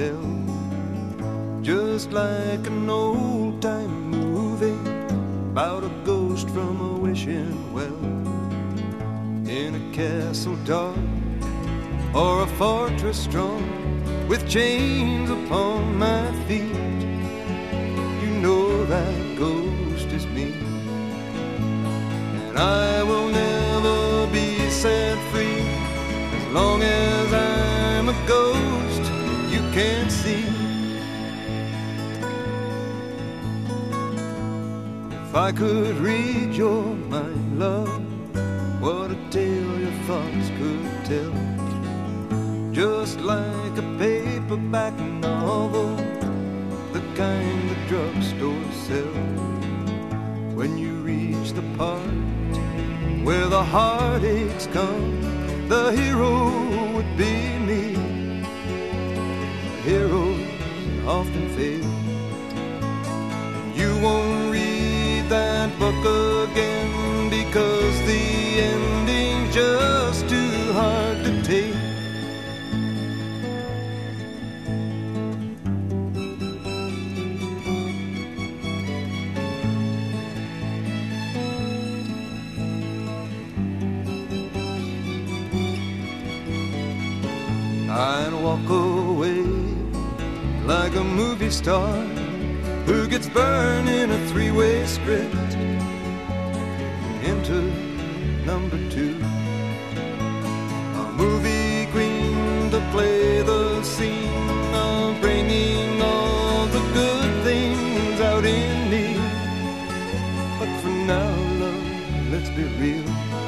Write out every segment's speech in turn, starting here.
tell, just like an old-time movie about a ghost from a wishing well, in a castle dark or a fortress strong, with chains upon my feet. You know that ghost is me, and I will never be set free as long as I'm a ghost you can't see. If I could read your mind, love, what a tale your thoughts could tell, just like a paperback novel, the kind the drugstores sell. When you reach the part where the heartaches come, the hero would be me. Heroes often fail. You won't read that book again because the ending's just too hard to take. I'd walk away like a movie star who gets burned in a three-way script into number two, a movie queen to play the scene of bringing all the good things out in me. But for now, love, let's be real,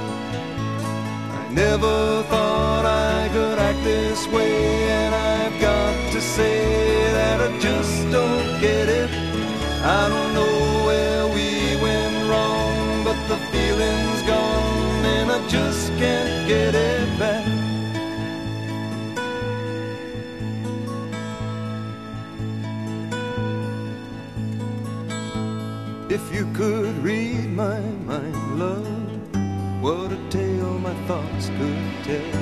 I never thought I could act this way, and I've got to say that I just don't get it. I don't know where we went wrong, but the feeling's gone and I just can't get it back. If you could read my mind, love, what a tale my thoughts could tell,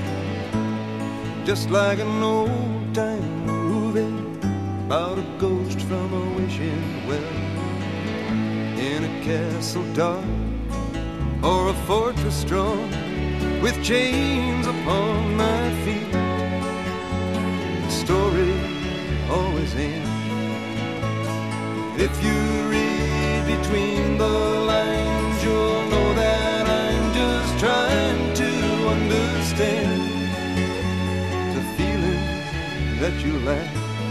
just like an old-time movie about a ghost from a wishing well, in a castle dark or a fortress strong, with chains upon my feet. The story always ends. If you read between the lines, you'll know that I'm just trying to understand the feelings that you lack.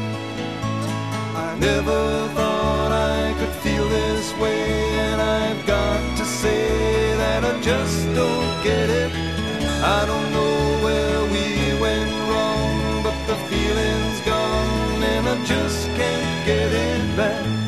I never thought I could feel this way, and I've got to say that I just don't get it. I don't know where we went wrong, but the feeling's gone and I just can't get it back.